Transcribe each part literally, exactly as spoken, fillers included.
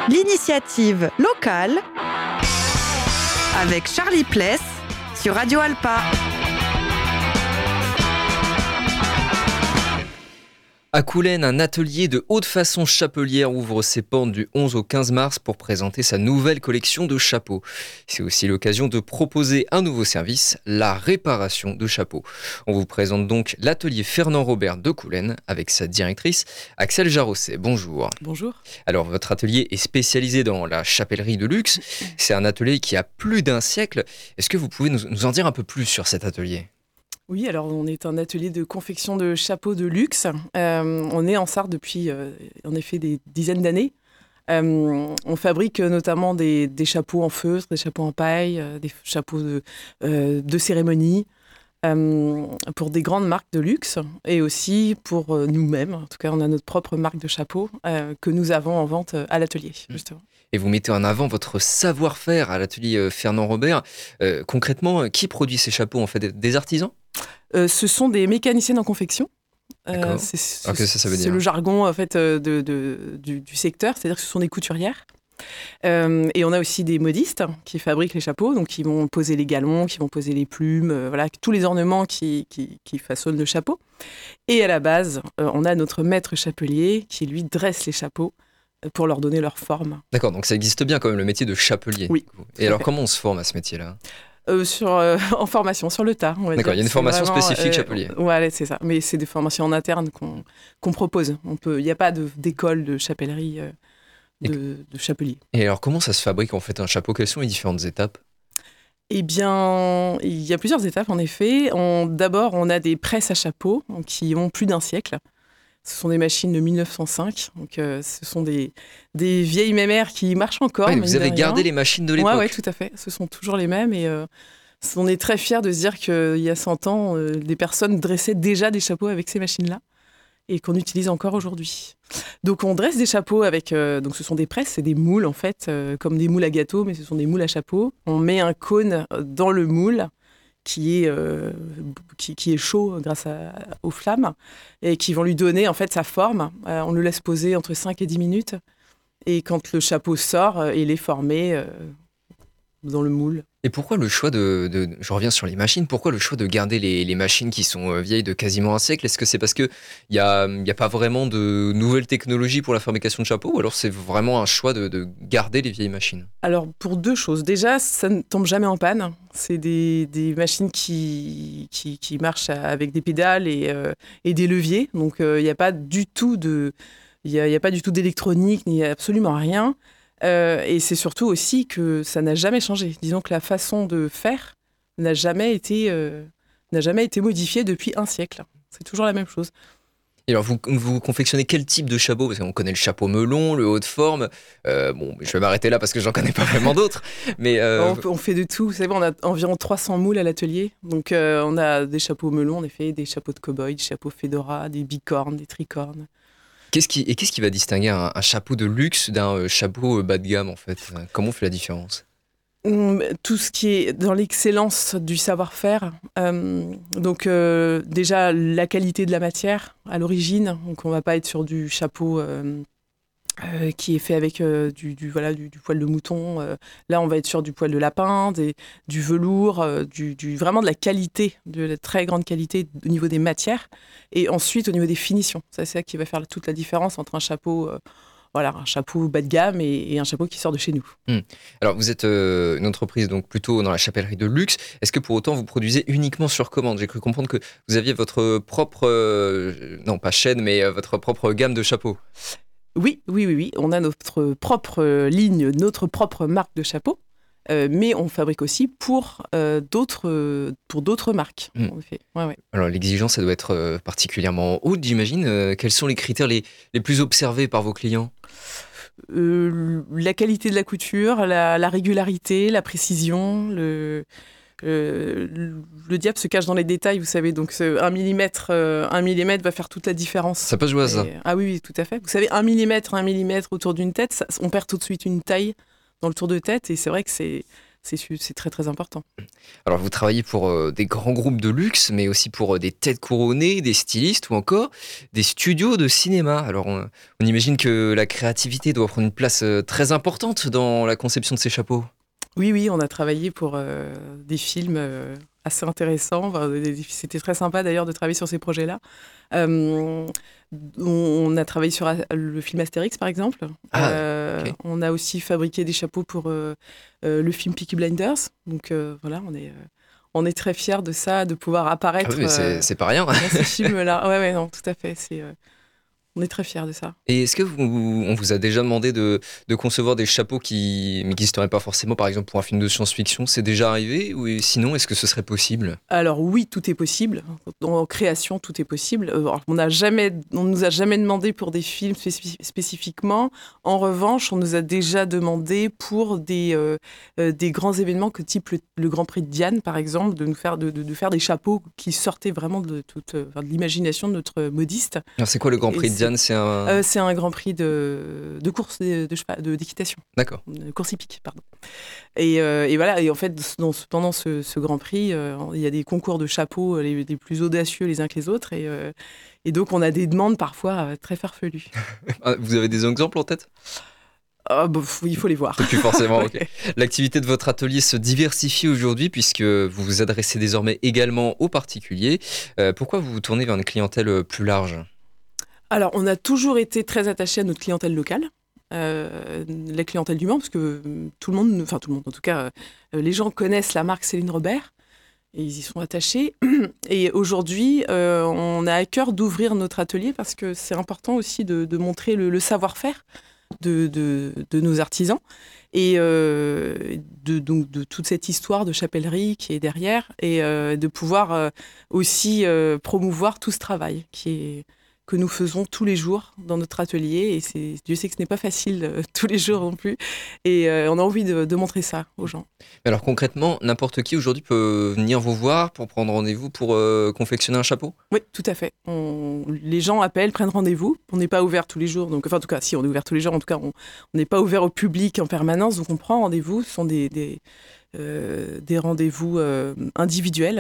L'initiative locale avec Charlie Pless sur Radio Alpa. À Coulennes, un atelier de haute façon chapelière ouvre ses portes du onze au quinze mars pour présenter sa nouvelle collection de chapeaux. C'est aussi l'occasion de proposer un nouveau service, la réparation de chapeaux. On vous présente donc l'atelier Fernand Robert de Coulennes avec sa directrice Axelle Jarosset. Bonjour. Bonjour. Alors votre atelier est spécialisé dans la chapellerie de luxe. C'est un atelier qui a plus d'un siècle. Est-ce que vous pouvez nous, nous en dire un peu plus sur cet atelier ? Oui, alors on est un atelier de confection de chapeaux de luxe. Euh, on est en Sarthe depuis, euh, en effet, des dizaines d'années. Euh, on fabrique notamment des, des chapeaux en feutre, des chapeaux en paille, euh, des chapeaux de, euh, de cérémonie, euh, pour des grandes marques de luxe et aussi pour euh, nous-mêmes. En tout cas, on a notre propre marque de chapeaux euh, que nous avons en vente à l'atelier, justement. Et vous mettez en avant votre savoir-faire à l'atelier Fernand Robert. Euh, concrètement, qui produit ces chapeaux en fait ? Des artisans ? Euh, ce sont des mécaniciennes en confection. Euh, c'est c'est okay, ça, ça veut c'est dire. le jargon en fait, de, de, du, du secteur, c'est-à-dire que ce sont des couturières. Euh, et on a aussi des modistes qui fabriquent les chapeaux, donc qui vont poser les galons, qui vont poser les plumes, euh, voilà, tous les ornements qui, qui, qui façonnent le chapeau. Et à la base, euh, on a notre maître chapelier qui, lui, dresse les chapeaux pour leur donner leur forme. D'accord, donc ça existe bien quand même, le métier de chapelier. Oui. Et alors, comment on se forme à ce métier-là ? Euh, sur, euh, en formation, sur le tas. On va D'accord, dire. il y a une formation vraiment, spécifique euh, chapelier. Ouais, c'est ça. Mais c'est des formations en interne qu'on, qu'on propose. Il n'y a pas de, d'école de chapellerie, euh, de, de chapelier. Et alors, comment ça se fabrique en fait un chapeau ? Quelles sont les différentes étapes ? Eh bien, il y a plusieurs étapes en effet. On, d'abord, on a des presses à chapeaux qui ont plus d'un siècle. Ce sont des machines de mille neuf cent cinq, donc euh, ce sont des, des vieilles mémères qui marchent encore. Ouais, vous avez gardé les machines de l'époque. Oui, ouais, tout à fait. Ce sont toujours les mêmes et euh, on est très fiers de se dire qu'il y a cent ans, euh, des personnes dressaient déjà des chapeaux avec ces machines-là et qu'on utilise encore aujourd'hui. Donc on dresse des chapeaux avec, euh, donc ce sont des presses, c'est des moules en fait, euh, comme des moules à gâteau, mais ce sont des moules à chapeau. On met un cône dans le moule qui est, euh, qui, qui est chaud grâce à, aux flammes et qui vont lui donner en fait sa forme. Euh, on le laisse poser entre cinq et dix minutes et quand le chapeau sort, euh, il est formé euh, dans le moule. Et pourquoi le choix de, de... Je reviens sur les machines. Pourquoi le choix de garder les, les machines qui sont vieilles de quasiment un siècle ? Est-ce que c'est parce qu'il n'y a, y a pas vraiment de nouvelles technologies pour la fabrication de chapeaux ou alors c'est vraiment un choix de, de garder les vieilles machines ? Alors, pour deux choses. Déjà, ça ne tombe jamais en panne. C'est des, des machines qui, qui, qui marchent avec des pédales et, euh, et des leviers. Donc, il euh, n'y a pas du tout de... Il n'y a, y a pas du tout d'électronique, ni absolument rien. Euh, et c'est surtout aussi que ça n'a jamais changé. Disons que la façon de faire n'a jamais été, euh, n'a jamais été modifiée depuis un siècle. C'est toujours la même chose. Et alors, vous, vous confectionnez quel type de chapeau ? Parce qu'on connaît le chapeau melon, le haut de forme. Euh, bon, je vais m'arrêter là parce que j'en connais pas vraiment d'autres. Mais euh... on, on fait de tout. Vous savez, on a environ trois cents moules à l'atelier. Donc, euh, on a des chapeaux melons, en effet, des chapeaux de cow-boy, des chapeaux fedora, des bicornes, des tricornes. Qu'est-ce qui, et qu'est-ce qui va distinguer un, un chapeau de luxe d'un chapeau bas de gamme, en fait ? Comment on fait la différence ? Tout ce qui est dans l'excellence du savoir-faire. Euh, donc, euh, déjà, la qualité de la matière à l'origine. Donc, on ne va pas être sur du chapeau euh, euh, qui est fait avec euh, du, du, voilà, du, du poil de mouton. Euh, là, on va être sur du poil de lapin, des, du velours, euh, du, du, vraiment de la qualité, de la très grande qualité au niveau des matières. Et ensuite, au niveau des finitions. Ça, c'est ça qui va faire toute la différence entre un chapeau... Euh, Voilà, un chapeau bas de gamme et, et un chapeau qui sort de chez nous. Mmh. Alors, vous êtes euh, une entreprise donc plutôt dans la chapellerie de luxe. Est-ce que pour autant, vous produisez uniquement sur commande ? J'ai cru comprendre que vous aviez votre propre, euh, non pas chaîne, mais euh, votre propre gamme de chapeaux. Oui, oui, oui, oui. On a notre propre ligne, notre propre marque de chapeaux. Euh, mais on fabrique aussi pour, euh, d'autres, pour d'autres marques. Mmh. En effet. Ouais, ouais. Alors, l'exigence, ça doit être euh, particulièrement haute, j'imagine. Euh, quels sont les critères les, les plus observés par vos clients ? euh, La qualité de la couture, la, la régularité, la précision. Le, euh, le diable se cache dans les détails, vous savez. Donc, un millimètre, euh, un millimètre va faire toute la différence. Ça peut jouer à ça. Et, ah oui, oui, tout à fait. Vous savez, un millimètre, un millimètre autour d'une tête, ça, on perd tout de suite une taille dans le tour de tête, et c'est vrai que c'est, c'est, c'est très très important. Alors vous travaillez pour euh, des grands groupes de luxe, mais aussi pour euh, des têtes couronnées, des stylistes ou encore des studios de cinéma. Alors on, on imagine que la créativité doit prendre une place euh, très importante dans la conception de ces chapeaux. Oui, oui, on a travaillé pour euh, des films euh, assez intéressants. Enfin, c'était très sympa d'ailleurs de travailler sur ces projets-là. Euh, on a travaillé sur le film Astérix, par exemple. Ah, euh, okay. On a aussi fabriqué des chapeaux pour euh, euh, le film Peaky Blinders. Donc euh, voilà, on est, euh, on est très fiers de ça, de pouvoir apparaître. Ah oui, mais c'est, euh, c'est pas rien. Dans ces films-là. Ouais, ouais, non, tout à fait. C'est... Euh, On est très fiers de ça. Et est-ce que vous, on vous a déjà demandé de, de concevoir des chapeaux qui n'existeraient pas forcément, par exemple pour un film de science-fiction? C'est déjà arrivé? Ou sinon, est-ce que ce serait possible? Alors oui, tout est possible. En création, tout est possible. Alors, on n'a jamais, on nous a jamais demandé pour des films spécif- spécifiquement. En revanche, on nous a déjà demandé pour des, euh, euh, des grands événements que type le, le Grand Prix de Diane, par exemple, de nous faire, de, de, de faire des chapeaux qui sortaient vraiment de, toute, enfin, de l'imagination de notre modiste. Alors c'est quoi le Grand Prix Et de Diane? C'est un... Euh, c'est un Grand Prix de, de course de, de, de, d'équitation. D'accord. De course hippique, pardon. Et, euh, et voilà, et en fait, dans, pendant ce, ce Grand Prix, euh, il y a des concours de chapeaux les, les plus audacieux les uns que les autres. Et, euh, et donc, on a des demandes parfois euh, très farfelues. Vous avez des exemples en tête? Oh, bah, il faut les voir. Plus forcément, ok. L'activité de votre atelier se diversifie aujourd'hui puisque vous vous adressez désormais également aux particuliers. Euh, pourquoi vous vous tournez vers une clientèle plus large? Alors, on a toujours été très attachés à notre clientèle locale, euh, la clientèle du Mans, parce que tout le monde, enfin tout le monde en tout cas, euh, les gens connaissent la marque Céline Robert et ils y sont attachés. Et aujourd'hui, euh, on a à cœur d'ouvrir notre atelier parce que c'est important aussi de, de montrer le, le savoir-faire de, de, de nos artisans et euh, de, donc, de toute cette histoire de chapellerie qui est derrière et euh, de pouvoir euh, aussi euh, promouvoir tout ce travail qui est que nous faisons tous les jours dans notre atelier. Et c'est, Dieu sait que ce n'est pas facile euh, tous les jours non plus. Et euh, on a envie de, de montrer ça aux gens. Alors concrètement, n'importe qui aujourd'hui peut venir vous voir pour prendre rendez-vous pour euh, confectionner un chapeau? Oui, tout à fait. On, les gens appellent, prennent rendez-vous. On n'est pas ouvert tous les jours. Donc, enfin, en tout cas, si, on est ouvert tous les jours. En tout cas, on n'est pas ouvert au public en permanence. Donc, on prend rendez-vous. Ce sont des, des, euh, des rendez-vous euh, individuels.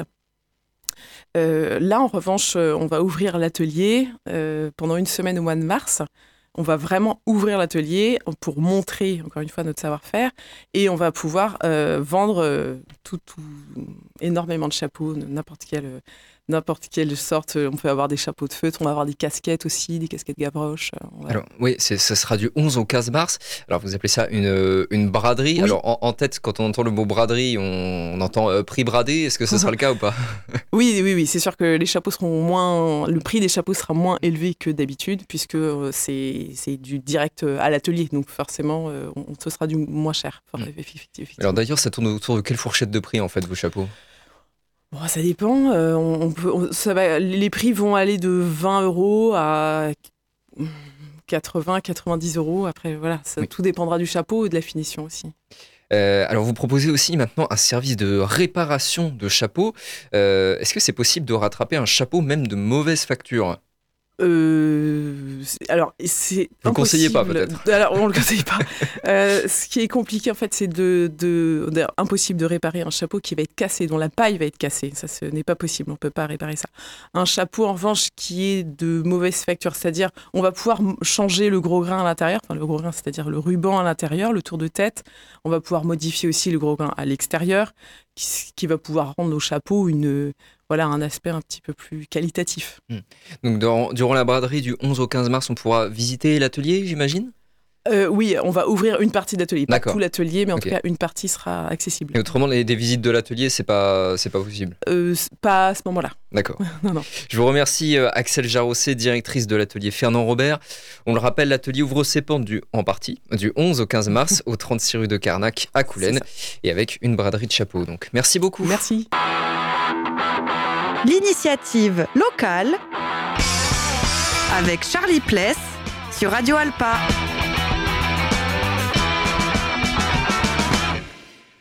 Euh, là, en revanche, euh, on va ouvrir l'atelier euh, pendant une semaine au mois de mars. On va vraiment ouvrir l'atelier pour montrer, encore une fois, notre savoir-faire. Et on va pouvoir euh, vendre euh, tout, tout, énormément de chapeaux, n'importe quelle, n'importe quelle sorte. On peut avoir des chapeaux de feutre, on va avoir des casquettes aussi, des casquettes Gavroche. Va... Alors, oui, c'est, ça sera du onze au quinze mars. Alors, vous appelez ça une, une braderie. Oui. Alors, en, en tête, quand on entend le mot braderie, on, on entend euh, prix bradé. Est-ce que ce sera le cas ou pas? Oui, oui, oui. C'est sûr que les chapeaux seront moins... Le prix des chapeaux sera moins élevé que d'habitude, puisque euh, c'est, c'est du direct à l'atelier. Donc, forcément, euh, on, ce sera du moins cher. Enfin, mmh. effectivement. Alors, d'ailleurs, ça tourne autour de quelle fourchette de prix, en fait, vos chapeaux? Bon, ça dépend. Euh, on, on peut, on, ça va, les prix vont aller de vingt euros à quatre-vingts, quatre-vingt-dix euros. Après, voilà, ça, oui. Tout dépendra du chapeau et de la finition aussi. Euh, alors, vous proposez aussi maintenant un service de réparation de chapeaux. Euh, est-ce que c'est possible de rattraper un chapeau même de mauvaise facture? Euh, alors, c'est Vous ne le conseillez pas, peut-être? Alors, on ne le conseille pas. euh, ce qui est compliqué, en fait, c'est de, de, de, impossible de réparer un chapeau qui va être cassé, dont la paille va être cassée. Ça, ce n'est pas possible. On ne peut pas réparer ça. Un chapeau, en revanche, qui est de mauvaise facture, c'est-à-dire, on va pouvoir changer le gros grain à l'intérieur, enfin, le gros grain, c'est-à-dire le ruban à l'intérieur, le tour de tête. On va pouvoir modifier aussi le gros grain à l'extérieur, qui, qui va pouvoir rendre nos chapeaux une... Voilà, un aspect un petit peu plus qualitatif. Mmh. Donc, dans, durant la braderie du onze au quinze mars, on pourra visiter l'atelier, j'imagine? euh, Oui, on va ouvrir une partie de l'atelier. Pas D'accord. tout l'atelier, mais en okay. tout cas, une partie sera accessible. Et autrement, les, des visites de l'atelier, c'est pas, c'est pas possible? euh, Pas à ce moment-là. D'accord. non, non. Je vous remercie, euh, Axelle Jarosset, directrice de l'atelier Fernand Robert. On le rappelle, l'atelier ouvre ses portes du, en partie du onze au quinze mars au trente-six rue de Carnac à Coulennes et avec une braderie de chapeaux. Donc, merci beaucoup. Merci. L'initiative locale avec Charlie Pless sur Radio Alpa.